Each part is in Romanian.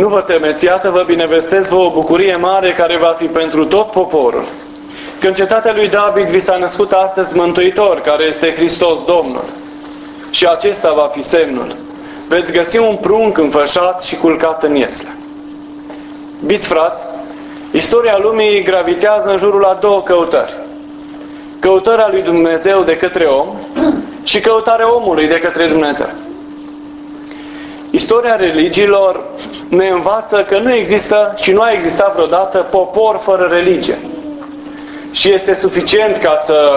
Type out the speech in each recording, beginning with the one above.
Nu vă temeți, iată vă binevestesc vă o bucurie mare care va fi pentru tot poporul. Că în cetatea lui David vi s-a născut astăzi Mântuitor, care este Hristos Domnul. Și acesta va fi semnul. Veți găsi un prunc înfășat și culcat în iesle. Biți frați, istoria lumii gravitează în jurul a două căutări. Căutarea lui Dumnezeu de către om și căutarea omului de către Dumnezeu. Istoria religiilor ne învață că nu există și nu a existat vreodată popor fără religie. Și este suficient ca să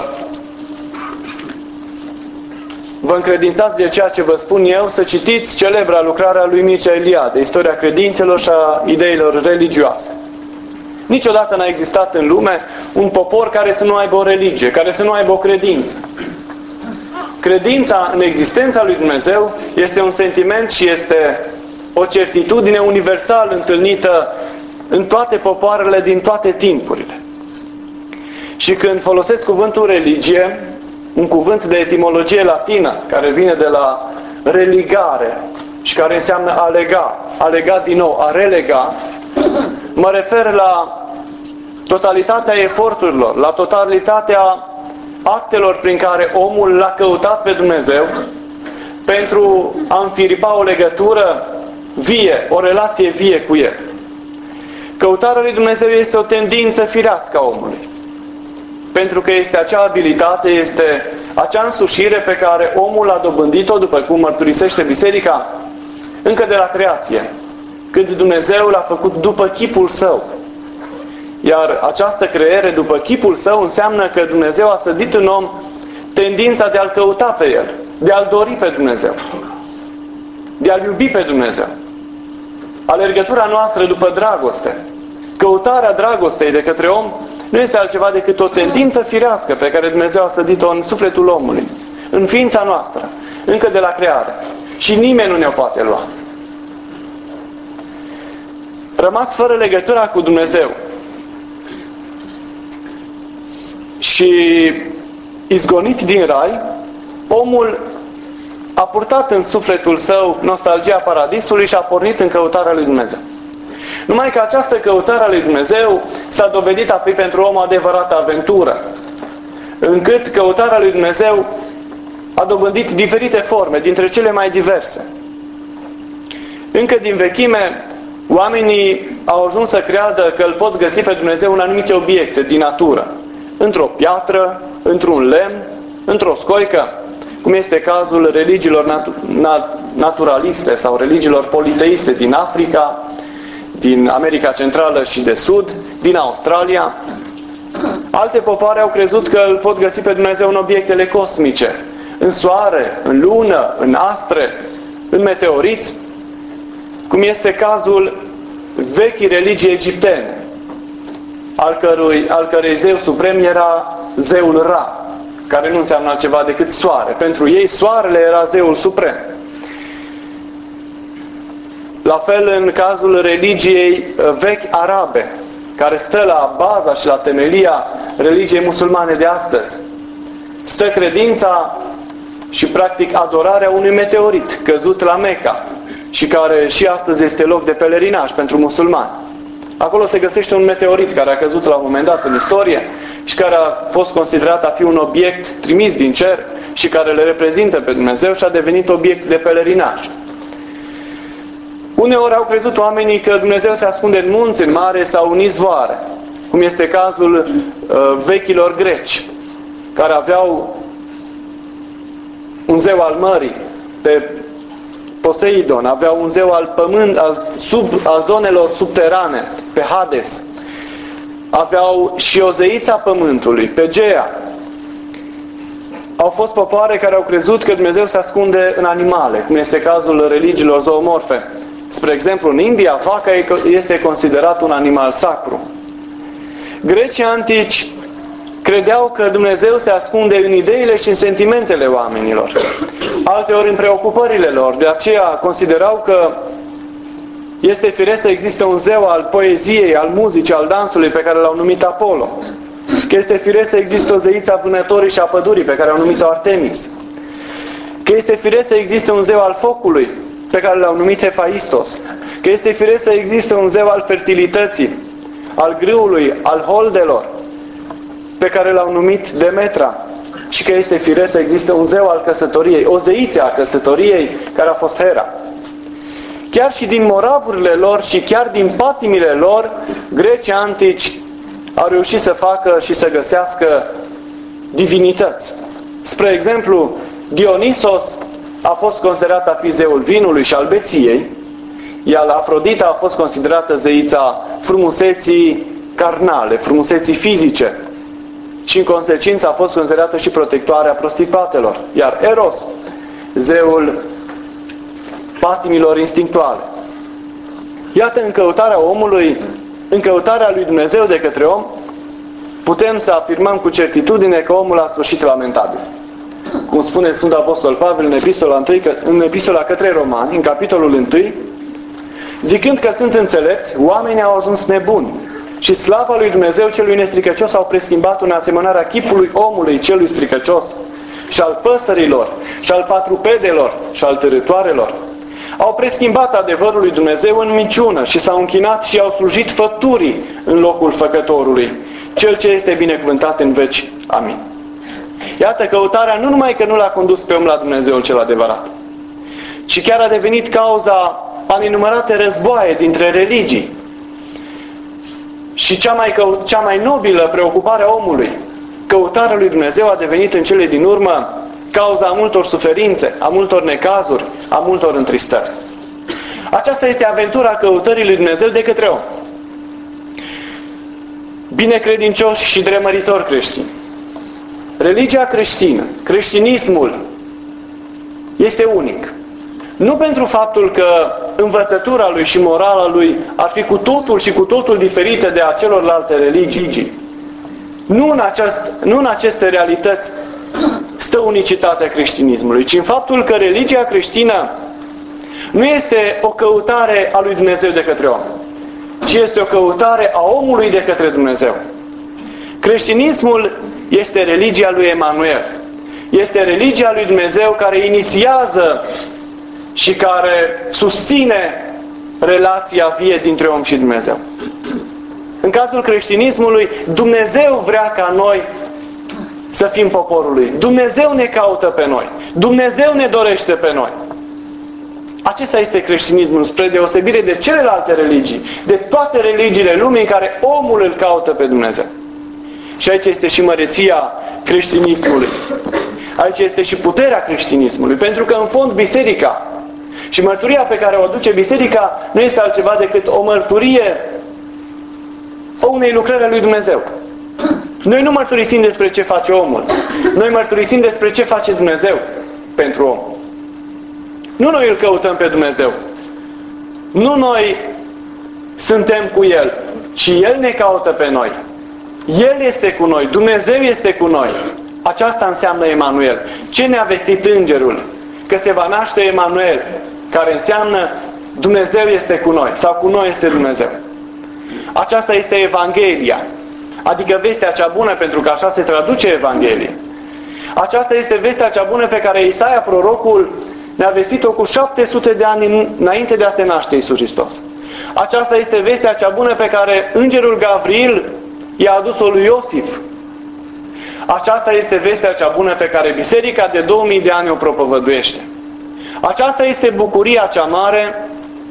vă încredințați de ceea ce vă spun eu, să citiți celebra lucrare a lui Mircea Eliade, istoria credințelor și a ideilor religioase. Niciodată n-a existat în lume un popor care să nu aibă o religie, care să nu aibă o credință. Credința în existența lui Dumnezeu este un sentiment și este o certitudine universal întâlnită în toate popoarele din toate timpurile. Și când folosesc cuvântul religie, un cuvânt de etimologie latină, care vine de la religare și care înseamnă a lega, a lega din nou, a relega, mă refer la totalitatea eforturilor, la totalitatea actelor prin care omul l-a căutat pe Dumnezeu pentru a înfiripa o legătură vie, o relație vie cu El. Căutarea lui Dumnezeu este o tendință firească a omului. Pentru că este acea abilitate, este acea însușire pe care omul a dobândit-o, după cum mărturisește Biserica, încă de la creație, când Dumnezeu l-a făcut după chipul Său. Iar această creere după chipul Său înseamnă că Dumnezeu a sădit în om tendința de a-L căuta pe El, de a-L dori pe Dumnezeu, de a-L iubi pe Dumnezeu. Alergătura noastră după dragoste, căutarea dragostei de către om, nu este altceva decât o tendință firească pe care Dumnezeu a sădit-o în sufletul omului, în ființa noastră, încă de la creare. Și nimeni nu ne-o poate lua. Rămas fără legătura cu Dumnezeu și izgonit din rai, omul a purtat în sufletul său nostalgia paradisului și a pornit în căutarea lui Dumnezeu. Numai că această căutare a lui Dumnezeu s-a dovedit a fi pentru om o adevărată aventură, încât căutarea lui Dumnezeu a dobândit diferite forme, dintre cele mai diverse. Încă din vechime, oamenii au ajuns să creadă că îl pot găsi pe Dumnezeu în anumite obiecte din natură, într-o piatră, într-un lemn, într-o scoică, cum este cazul religiilor naturaliste sau religiilor politeiste din Africa, din America Centrală și de Sud, din Australia. Alte popoare au crezut că îl pot găsi pe Dumnezeu în obiectele cosmice, în soare, în lună, în astre, în meteoriți, cum este cazul vechii religii egiptene, al cărei zeu suprem era zeul Ra, care nu înseamnă altceva decât soare. Pentru ei soarele era zeul suprem. La fel în cazul religiei vechi arabe, care stă la baza și la temelia religiei musulmane de astăzi. Stă credința și practic adorarea unui meteorit căzut la Mecca și care și astăzi este loc de pelerinaj pentru musulmani. Acolo se găsește un meteorit care a căzut la un moment dat în istorie și care a fost considerat a fi un obiect trimis din cer și care le reprezintă pe Dumnezeu și a devenit obiect de pelerinaj. Uneori au crezut oamenii că Dumnezeu se ascunde în munți, în mare sau în izvoare, cum este cazul vechilor greci, care aveau un zeu al mării, pe Poseidon, aveau un zeu al pământ, al zonelor subterane, pe Hades, aveau și o zeiță a pământului, pe Gea. Au fost popoare care au crezut că Dumnezeu se ascunde în animale, cum este cazul religiilor zoomorfe. Spre exemplu, în India, vaca este considerat un animal sacru. Grecii antici credeau că Dumnezeu se ascunde în ideile și în sentimentele oamenilor, alteori în preocupările lor. De aceea considerau că este firesc să existe un zeu al poeziei, al muzicii, al dansului, pe care l-au numit Apollo. Că este firesc să existe o zeiță a vânătorii și a pădurii, pe care au numit-o Artemis. Că este firesc să existe un zeu al focului, pe care l-au numit Hephaistos. că este firesc să existe un zeu al fertilității, al grâului, al holdelor, pe care l-au numit Demetra, și că este firesc să existe un zeu al căsătoriei, o zeiță a căsătoriei, care a fost Hera. Chiar și din moravurile lor și chiar din patimile lor, grecii antici au reușit să facă și să găsească divinități. Spre exemplu, Dionisos a fost considerat a fi zeul vinului și al beției, iar Afrodita a fost considerată zeița frumuseții carnale, frumuseții fizice, și în consecință a fost considerată și protectoarea prostituatelor. Iar Eros, zeul patimilor instinctuale. Iată, în căutarea omului, în căutarea lui Dumnezeu de către om, putem să afirmăm cu certitudine că omul a sfârșit lamentabil. Cum spune Sfântul Apostol Pavel în epistola către Romani, în capitolul 1, zicând că sunt înțelepți, oamenii au ajuns nebuni și slava lui Dumnezeu celui nestricăcios au preschimbat în asemănarea chipului omului celui stricăcios și al păsărilor și al patrupedelor și al târătoarelor. Au preschimbat adevărul lui Dumnezeu în minciună și s-au închinat și au slujit făpturii în locul făcătorului, cel ce este binecuvântat în veci. Amin. Iată, căutarea nu numai că nu l-a condus pe om la Dumnezeul cel adevărat, ci chiar a devenit cauza a nenumărate războaie dintre religii. Și cea mai nobilă preocupare a omului, căutarea lui Dumnezeu, a devenit în cele din urmă cauza a multor suferințe, a multor necazuri, a multor întristări. Aceasta este aventura căutării lui Dumnezeu de către om. Binecredincioși și dremăritori creștini. Religia creștină, creștinismul, este unic. Nu pentru faptul că învățătura lui și morala lui ar fi cu totul și cu totul diferită de a celorlalte religii. Nu în aceste realități stă unicitatea creștinismului, ci în faptul că religia creștină nu este o căutare a lui Dumnezeu de către om, ci este o căutare a omului de către Dumnezeu. Creștinismul este religia lui Emanuel. Este religia lui Dumnezeu care inițiază și care susține relația vie dintre om și Dumnezeu. În cazul creștinismului, Dumnezeu vrea ca noi să fim poporul Lui. Dumnezeu ne caută pe noi. Dumnezeu ne dorește pe noi. Acesta este creștinismul, spre deosebire de celelalte religii, de toate religiile lumii în care omul îl caută pe Dumnezeu. Și aici este și măreția creștinismului. Aici este și puterea creștinismului. Pentru că, în fond, biserica și mărturia pe care o aduce biserica nu este altceva decât o mărturie a unei lucrări a lui Dumnezeu. Noi nu mărturisim despre ce face omul. Noi mărturisim despre ce face Dumnezeu pentru om. Nu noi îl căutăm pe Dumnezeu. Nu noi suntem cu El, ci El ne caută pe noi. El este cu noi. Dumnezeu este cu noi. Aceasta înseamnă Emanuel. Ce ne-a vestit îngerul? Că se va naște Emanuel, care înseamnă Dumnezeu este cu noi, sau cu noi este Dumnezeu. Aceasta este Evanghelia, adică vestea cea bună, pentru că așa se traduce Evanghelia. Aceasta este vestea cea bună pe care Isaia, prorocul, ne-a vestit-o cu 700 de ani înainte de a se naște Iisus Hristos. Aceasta este vestea cea bună pe care îngerul Gavril i-a adus-o lui Iosif. Aceasta este vestea cea bună pe care biserica de 2000 de ani o propovăduiește. Aceasta este bucuria cea mare,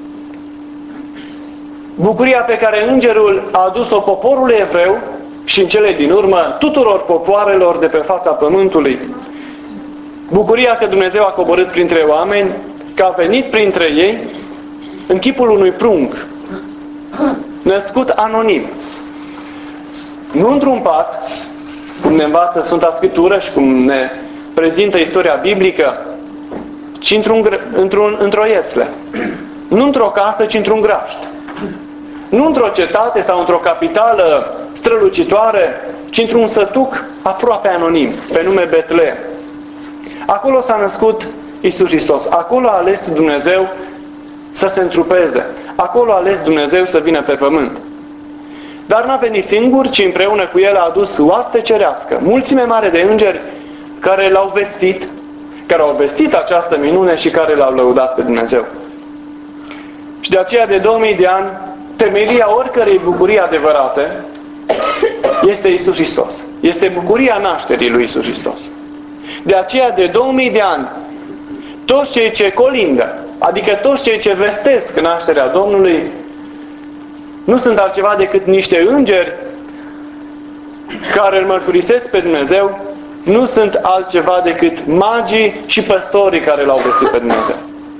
bucuria pe care îngerul a adus-o poporului evreu și în cele din urmă tuturor popoarelor de pe fața pământului. Bucuria că Dumnezeu a coborât printre oameni, că a venit printre ei în chipul unui prunc, născut anonim. Nu într-un pat, cum ne învață Sfânta Scriptură și cum ne prezintă istoria biblică, ci într-o iesle. Nu într-o casă, ci într-un grajd. Nu într-o cetate sau într-o capitală strălucitoare, ci într-un sătuc aproape anonim, pe nume Betlehem. Acolo s-a născut Iisus Hristos. Acolo a ales Dumnezeu să se întrupeze. Acolo a ales Dumnezeu să vină pe pământ. Dar n-a venit singur, ci împreună cu El a adus oaste cerească, mulțime mare de îngeri care l-au vestit, care au vestit această minune și care l-au lăudat pe Dumnezeu. Și de aceea de 2000 de ani, temelia oricărei bucurii adevărate este Iisus Hristos. Este bucuria nașterii lui Iisus Hristos. De aceea de 2000 de ani, toți cei ce colindă, adică toți cei ce vestesc nașterea Domnului, nu sunt altceva decât niște îngeri care îl mărturisesc pe Dumnezeu, nu sunt altceva decât magii și păstorii care l-au vestit pe Dumnezeu.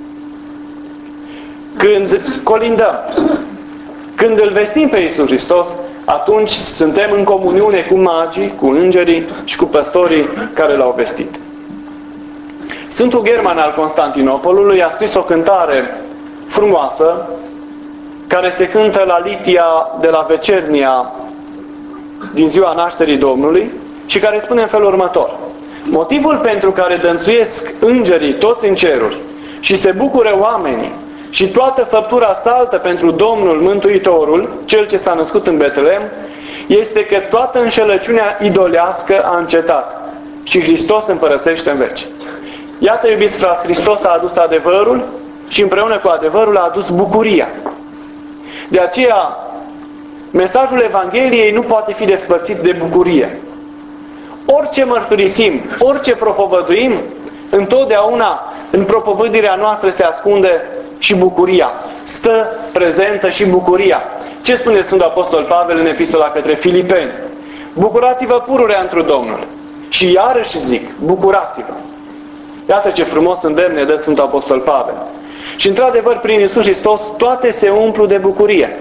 Când colindăm, când îl vestim pe Iisus Hristos, atunci suntem în comuniune cu magii, cu îngerii și cu păstorii care l-au vestit. Sfântul German al Constantinopolului a scris o cântare frumoasă care se cântă la litia de la Vecernia din ziua nașterii Domnului și care spune în felul următor: motivul pentru care dănțuiesc îngerii toți în ceruri și se bucură oamenii și toată făptura saltă pentru Domnul Mântuitorul, Cel ce s-a născut în Betlehem, este că toată înșelăciunea idolească a încetat și Hristos împărățește în veci. Iată, iubiți frați, Hristos a adus adevărul și împreună cu adevărul a adus bucuria. De aceea, mesajul Evangheliei nu poate fi despărțit de bucurie. Orice mărturisim, orice propovăduim, întotdeauna în propovăduirea noastră se ascunde și bucuria. Stă prezentă și bucuria. Ce spune Sfântul Apostol Pavel în Epistola către Filipeni? Bucurați-vă pururea întru Domnul. Și iarăși zic, bucurați-vă. Iată ce frumos îndemn ne dă Sfântul Apostol Pavel. Și într-adevăr, prin Iisus Hristos, toate se umplu de bucurie.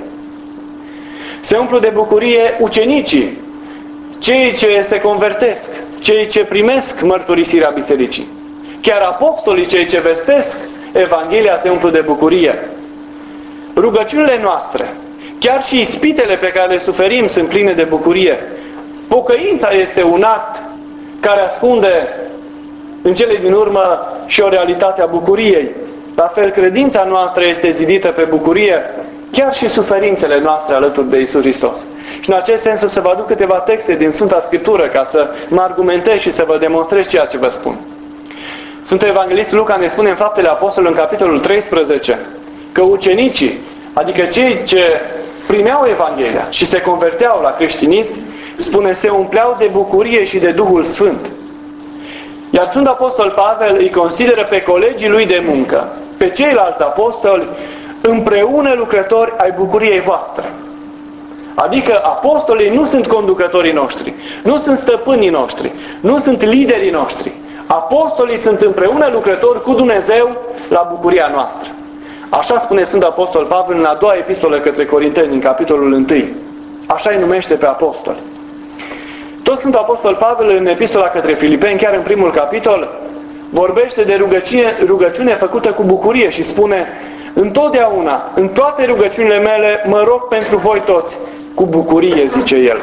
Se umplu de bucurie ucenicii, cei ce se convertesc, cei ce primesc mărturisirea bisericii. Chiar apostolii, cei ce vestesc Evanghelia, se umplu de bucurie. Rugăciunile noastre, chiar și ispitele pe care le suferim, sunt pline de bucurie. Pocăința este un act care ascunde în cele din urmă și o realitate a bucuriei. La fel, credința noastră este zidită pe bucurie, chiar și suferințele noastre alături de Iisus Hristos. Și în acest sens o să vă aduc câteva texte din Sfânta Scriptură ca să mă argumentez și să vă demonstrez ceea ce vă spun. Sfântul Evanghelist Luca ne spune în Faptele Apostolului, în capitolul 13, că ucenicii, adică cei ce primeau Evanghelia și se converteau la creștinism, spune, se umpleau de bucurie și de Duhul Sfânt. Iar Sfântul Apostol Pavel îi consideră pe colegii lui de muncă, pe ceilalți apostoli, împreună lucrători ai bucuriei voastre. Adică apostolii nu sunt conducătorii noștri, nu sunt stăpânii noștri, nu sunt liderii noștri. Apostolii sunt împreună lucrători cu Dumnezeu la bucuria noastră. Așa spune Sfântul Apostol Pavel în a doua epistolă către Corinteni, în capitolul 1. Așa îi numește pe apostoli. Tot Sfântul Apostol Pavel în epistola către Filipeni, chiar în primul capitol, vorbește de rugăciune făcută cu bucurie și spune: întotdeauna, în toate rugăciunile mele, mă rog pentru voi toți, cu bucurie, zice el.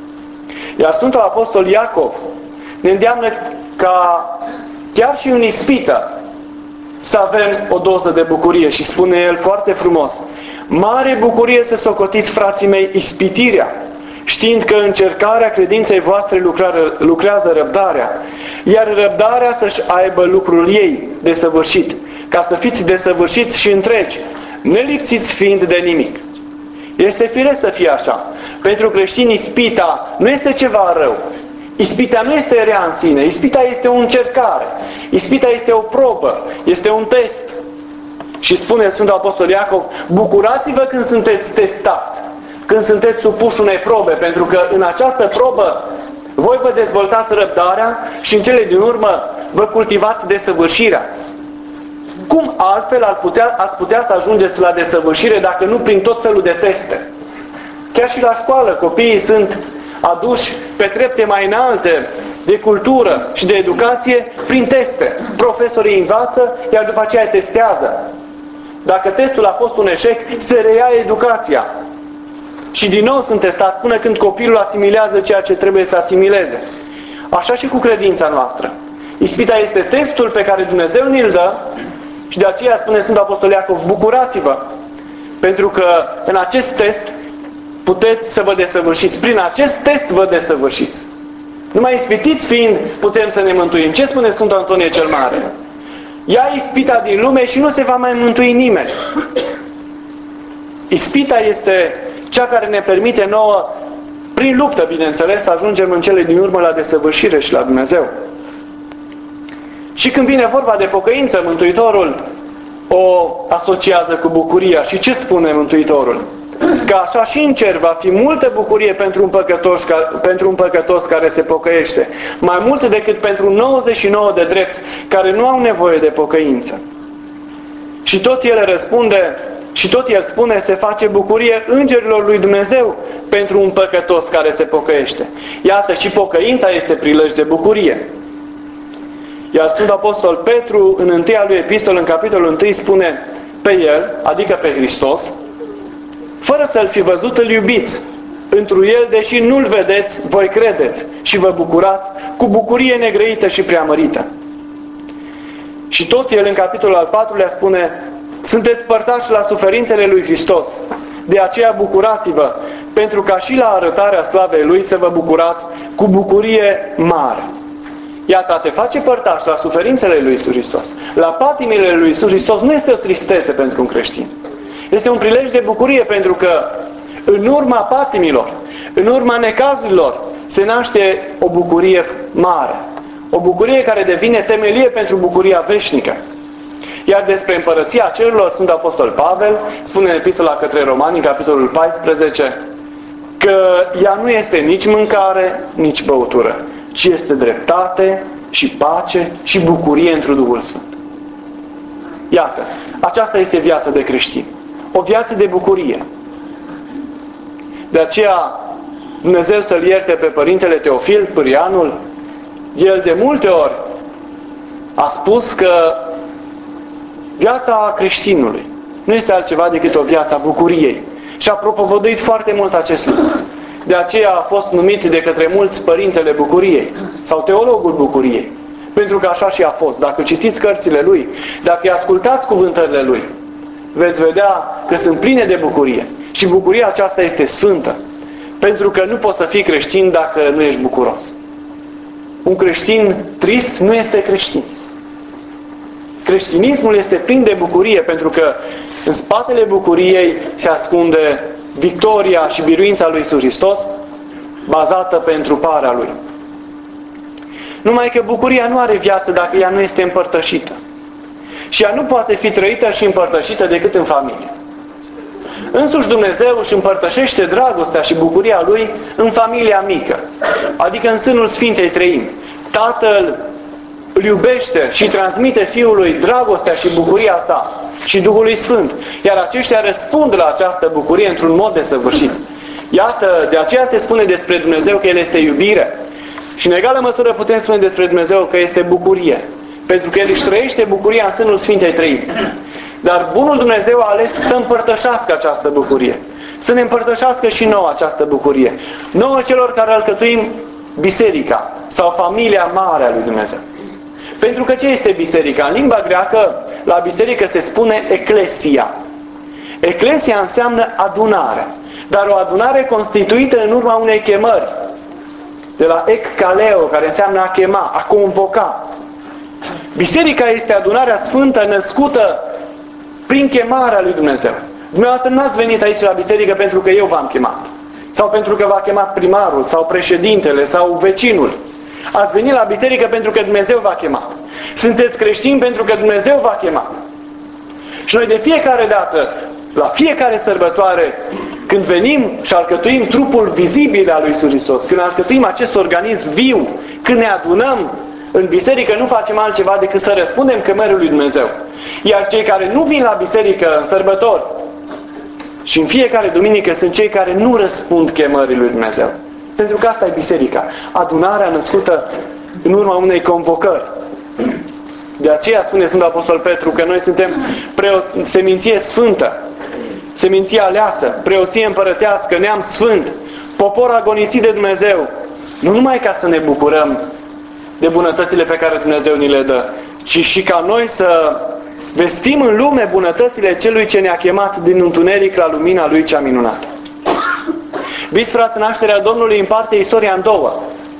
Iar Sfântul Apostol Iacov ne îndeamnă ca chiar și în ispită să avem o doză de bucurie și spune el foarte frumos: mare bucurie să socotiți, frații mei, ispitirea, știind că încercarea credinței voastre lucrează răbdarea, iar răbdarea să-și aibă lucrul ei desăvârșit, ca să fiți desăvârșiți și întregi, nelipsiți fiind de nimic. Este firesc să fie așa. Pentru creștini ispita nu este ceva rău. Ispita nu este rea în sine. Ispita este o încercare. Ispita este o probă. Este un test. Și spune Sfântul Apostol Iacov: bucurați-vă când sunteți testați, când sunteți supuși unei probe, pentru că în această probă voi vă dezvoltați răbdarea și în cele din urmă vă cultivați desăvârșirea. Cum altfel ați putea să ajungeți la desăvârșire dacă nu prin tot felul de teste? Chiar și la școală copiii sunt aduși pe trepte mai înalte de cultură și de educație prin teste. Profesorii învață, iar după aceea testează. Dacă testul a fost un eșec, se reia educația. Și din nou sunt testați până când copilul asimilează ceea ce trebuie să asimileze. Așa și cu credința noastră. Ispita este testul pe care Dumnezeu ni-l dă și de aceea spune Sfântul Apostol Iacov: bucurați-vă, pentru că în acest test puteți să vă desăvârșiți. Prin acest test vă desăvârșiți. Numai ispitiți fiind, putem să ne mântuim. Ce spune Sfântul Antonie cel Mare? Ia ispita din lume și nu se va mai mântui nimeni. Ispita este cea care ne permite nouă, prin luptă, bineînțeles, să ajungem în cele din urmă la desăvârșire și la Dumnezeu. Și când vine vorba de pocăință, Mântuitorul o asociază cu bucuria. Și ce spune Mântuitorul? Că așa și în cer va fi multă bucurie pentru un păcătos care se pocăiește, mai mult decât pentru 99 de drepți care nu au nevoie de pocăință. Și tot el spune, se face bucurie îngerilor lui Dumnezeu pentru un păcătos care se pocăiește. Iată, și pocăința este prilej de bucurie. Iar Sfântul Apostol Petru, în întâia lui epistolă, în capitolul 1, spune pe el, adică pe Hristos, fără să-L fi văzut, îl iubiți. Întru El, deși nu-L vedeți, voi credeți și vă bucurați cu bucurie negrăită și preamărită. Și tot el, în capitolul al 4-lea, spune, sunteți părtași la suferințele lui Hristos. De aceea bucurați-vă, pentru ca și la arătarea slavei Lui să vă bucurați cu bucurie mare. Iată, a te face părtaș la suferințele lui Iisus Hristos, la patimile lui Iisus Hristos, nu este o tristețe pentru un creștin. Este un prilej de bucurie, pentru că în urma patimilor, în urma necazurilor, se naște o bucurie mare. O bucurie care devine temelie pentru bucuria veșnică. Iar despre împărăția cerurilor, Sfântul Apostol Pavel spune în epistola către Romani, în capitolul 14, că ea nu este nici mâncare, nici băutură, ci este dreptate și pace și bucurie într-un Duhul Sfânt. Iată, aceasta este viața de creștin. O viață de bucurie. De aceea, Dumnezeu să-l ierte pe Părintele Teofil, Pârianul, el de multe ori a spus că viața creștinului nu este altceva decât o viață a bucuriei. Și a propovăduit foarte mult acest lucru. De aceea a fost numit de către mulți Părintele Bucuriei sau Teologul Bucuriei. Pentru că așa și a fost. Dacă citiți cărțile lui, dacă îi ascultați cuvântările lui, veți vedea că sunt pline de bucurie. Și bucuria aceasta este sfântă. Pentru că nu poți să fii creștin dacă nu ești bucuros. Un creștin trist nu este creștin. Creștinismul este plin de bucurie, pentru că în spatele bucuriei se ascunde victoria și biruința lui Iisus Hristos, bazată pe întruparea Lui. Numai că bucuria nu are viață dacă ea nu este împărtășită. Și ea nu poate fi trăită și împărtășită decât în familie. Însuși Dumnezeu își împărtășește dragostea și bucuria Lui în familia mică, adică în sânul Sfintei Treimi. Tatăl îl iubește și transmite Fiului dragostea și bucuria sa și Duhului Sfânt, iar aceștia răspund la această bucurie într-un mod desăvârșit. Iată, de aceea se spune despre Dumnezeu că El este iubire. Și în egală măsură putem spune despre Dumnezeu că este bucurie, pentru că El își trăiește bucuria în sânul Sfintei Treimi. Dar bunul Dumnezeu a ales să împărtășească această bucurie. Să ne împărtășească și nouă această bucurie. Nouă celor care alcătuim biserica sau familia mare a lui Dumnezeu. Pentru că ce este biserica? În limba greacă, la biserică se spune eclesia. Eclesia înseamnă adunare. Dar o adunare constituită în urma unei chemări. De la ekkaleo, care înseamnă a chema, a convoca. Biserica este adunarea sfântă născută prin chemarea lui Dumnezeu. Dumneavoastră nu ați venit aici la biserică pentru că eu v-am chemat. Sau pentru că v-a chemat primarul, sau președintele, sau vecinul. Ați venit la biserică pentru că Dumnezeu v-a chemat. Sunteți creștini pentru că Dumnezeu v-a chemat. Și noi de fiecare dată, la fiecare sărbătoare, când venim și alcătuim trupul vizibil al lui Iisus Hristos, când alcătuim acest organism viu, când ne adunăm în biserică, nu facem altceva decât să răspundem chemării lui Dumnezeu. Iar cei care nu vin la biserică în sărbători și în fiecare duminică sunt cei care nu răspund chemării lui Dumnezeu. Pentru că asta e biserica. Adunarea născută în urma unei convocări. De aceea spune Sfântul Apostol Petru că noi suntem seminție sfântă, seminție aleasă, preoție împărătească, neam sfânt, popor agonisit de Dumnezeu. Nu numai ca să ne bucurăm de bunătățile pe care Dumnezeu ni le dă, ci și ca noi să vestim în lume bunătățile Celui ce ne-a chemat din întuneric la lumina Lui cea minunată. Viți, frați, nașterea Domnului împarte istoria în două.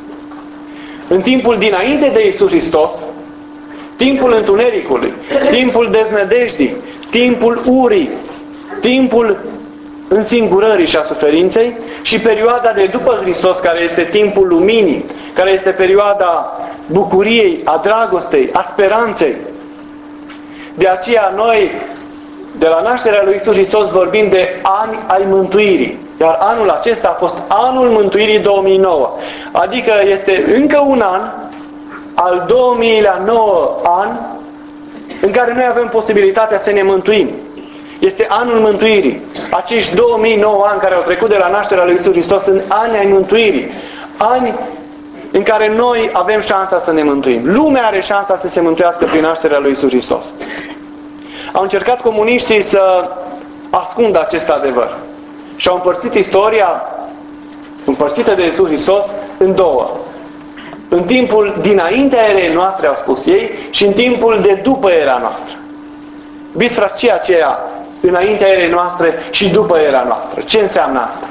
În timpul dinainte de Iisus Hristos, timpul întunericului, timpul deznădejdii, timpul urii, timpul însingurării și a suferinței, și perioada de după Hristos, care este timpul luminii, care este perioada bucuriei, a dragostei, a speranței. De aceea noi, de la nașterea lui Iisus Hristos, vorbim de ani ai mântuirii. Iar anul acesta a fost anul mântuirii 2009. Adică este încă un an, al 2009 an, în care noi avem posibilitatea să ne mântuim. Este anul mântuirii. Acești 2009 ani care au trecut de la nașterea lui Iisus Hristos sunt ani ai mântuirii. Ani în care noi avem șansa să ne mântuim. Lumea are șansa să se mântuiască prin nașterea lui Iisus Hristos. Au încercat comuniștii să ascundă acest adevăr. Și au împărțit istoria împărțită de Iisus Hristos în două. În timpul dinaintea erei noastre, au spus ei, și în timpul de după era noastră. Bisfrați, ce aceea înaintea erei noastre și după era noastră? Ce înseamnă asta?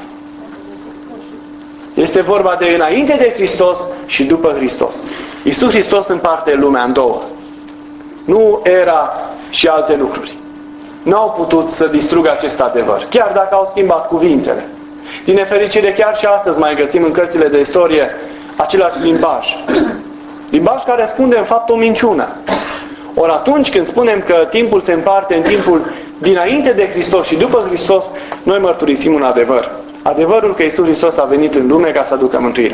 Este vorba de înainte de Hristos și după Hristos. Iisus Hristos împarte lumea în două. Nu era și alte lucruri. Nu au putut să distrugă acest adevăr, chiar dacă au schimbat cuvintele. Din nefericire, chiar și astăzi mai găsim în cărțile de istorie același limbaj. Limbaj care ascunde în fapt o minciună. Ori atunci când spunem că timpul se împarte în timpul dinainte de Hristos și după Hristos, noi mărturisim un adevăr. Adevărul că Iisus Hristos a venit în lume ca să aducă mântuirea.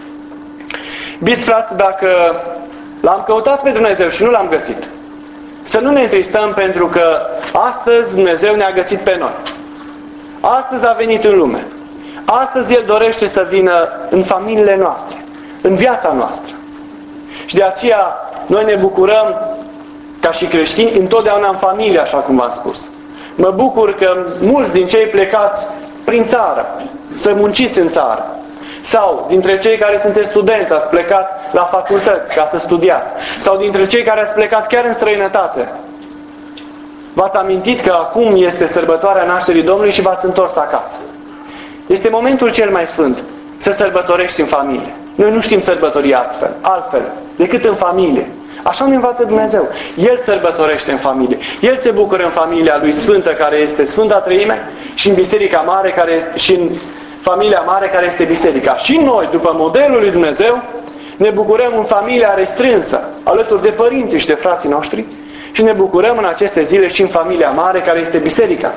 Biți frați, dacă l-am căutat pe Dumnezeu și nu l-am găsit, să nu ne întristăm pentru că astăzi Dumnezeu ne-a găsit pe noi. Astăzi a venit în lume. Astăzi El dorește să vină în familiile noastre, în viața noastră. Și de aceea noi ne bucurăm ca și creștini întotdeauna în familie, așa cum v-am spus. Mă bucur că mulți din cei plecați prin țară, să munciți în țară, sau dintre cei care sunteți studenți, ați plecat la facultăți ca să studiați, sau dintre cei care ați plecat chiar în străinătate, v-ați amintit că acum este sărbătoarea nașterii Domnului și v-ați întors acasă. Este momentul cel mai sfânt să sărbătorești în familie. Noi nu știm sărbători altfel, decât în familie. Așa ne învață Dumnezeu. El sărbătorește în familie. El se bucură în familia Lui Sfântă, care este Sfânta Treime, și în Biserica Mare, și în familia mare, care este Biserica. Și noi, după modelul lui Dumnezeu, ne bucurăm în familia restrânsă, alături de părinții și de frații noștri, și ne bucurăm în aceste zile și în familia mare, care este Biserica.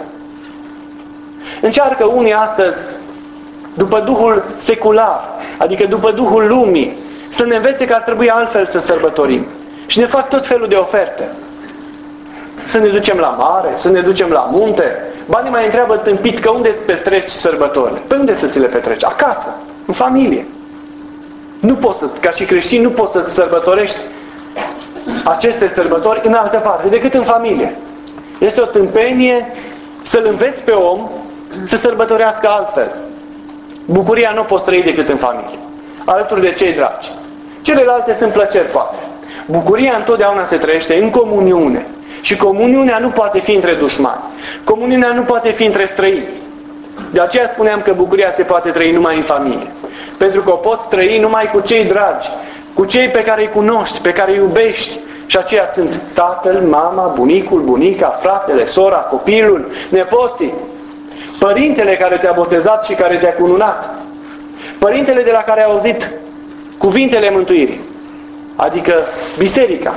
Încearcă unii astăzi, după Duhul secular, adică după Duhul lumii, să ne învețe că ar trebui altfel să sărbătorim. Și ne fac tot felul de oferte. Să ne ducem la mare, să ne ducem la munte. Banii mai întreabă tâmpit că unde îți petreci sărbătorile? Pe unde să ți le petreci? Acasă, în familie. Nu poți să, ca și creștin, nu poți să-ți sărbătorești aceste sărbători în altă parte decât în familie. Este o tâmpenie să-l înveți pe om să sărbătorească altfel. Bucuria nu poți trăi decât în familie, alături de cei dragi. Celelalte sunt plăceri, poate. Bucuria întotdeauna se trăiește în comuniune. Și comuniunea nu poate fi între dușmani. Comuniunea nu poate fi între străini. De aceea spuneam că bucuria se poate trăi numai în familie. Pentru că o poți trăi numai cu cei dragi, cu cei pe care îi cunoști, pe care îi iubești. Și aceia sunt tatăl, mama, bunicul, bunica, fratele, sora, copilul, nepoții, părintele care te-a botezat și care te-a cununat, părintele de la care ai auzit cuvintele mântuirii, adică biserica,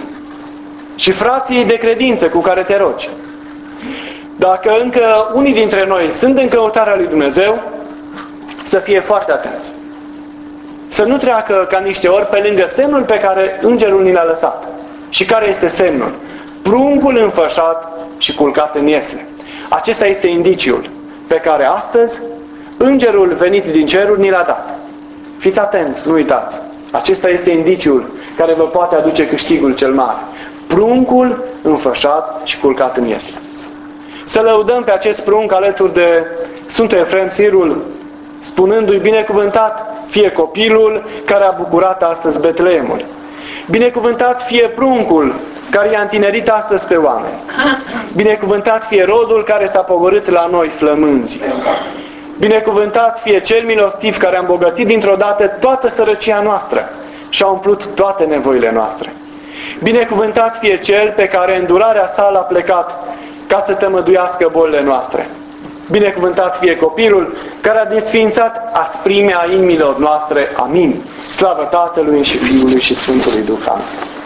și frații de credință cu care te rogi. Dacă încă unii dintre noi sunt în căutarea lui Dumnezeu, să fie foarte atenți. Să nu treacă ca niște ori pe lângă semnul pe care îngerul ni l-a lăsat. Și care este semnul? Pruncul înfășat și culcat în iesle. Acesta este indiciul pe care astăzi îngerul venit din ceruri ni l-a dat. Fiți atenți, nu uitați. Acesta este indiciul care vă poate aduce câștigul cel mare. Pruncul înfășat și culcat în iesle. Să lăudăm pe acest prunc alături de Sfântul Efrem Sirul, spunându-i: binecuvântat fie copilul care a bucurat astăzi Betleemul. Binecuvântat fie pruncul care i-a întinerit astăzi pe oameni. Binecuvântat fie rodul care s-a pogorât la noi flămânzii. Binecuvântat fie cel milostiv care a îmbogățit dintr-o dată toată sărăcia noastră și a umplut toate nevoile noastre. Binecuvântat fie cel pe care îndurarea sa l-a plecat ca să tămăduiască bolile noastre. Binecuvântat fie copilul care a desființat asprimea inimilor noastre. Amin. Slavă Tatălui și Fiului și Sfântului Duh. Amin.